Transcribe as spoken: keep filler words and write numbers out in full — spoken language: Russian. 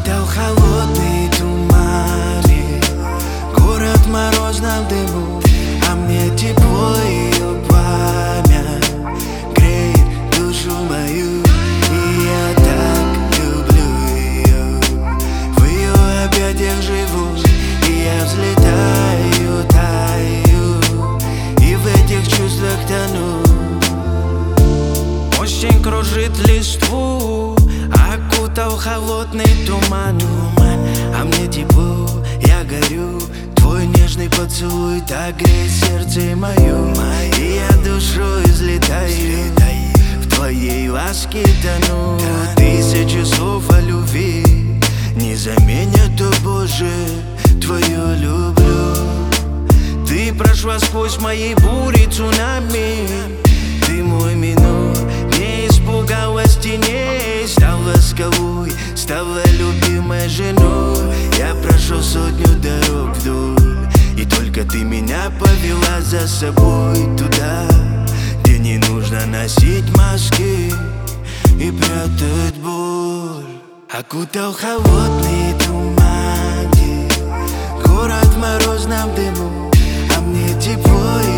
Окутал холодный тумане, город в морозном дыму, а мне тепло ее пламя греет душу мою. И я так люблю ее, в ее объятиях живу, и я взлетаю, таю, и в этих чувствах тону. Осень кружит листву, окутал холодный туман, а мне тепло, я горю. Твой нежный поцелуй так греет сердце мое, и я душой взлетаю, в твоей ласке тону. Тысячи слов о любви не заменят, о Боже, твою люблю. Ты прошла сквозь мои бури цунами, ты мой минор, не испугалась теней, стала скалой, стала любимой женой. Я прошел сотню дорог вдоль, и только ты меня повела за собой туда, где не нужно носить маски и прятать боль. Окутал холодный туман, город в морозном дыму, а мне тепло.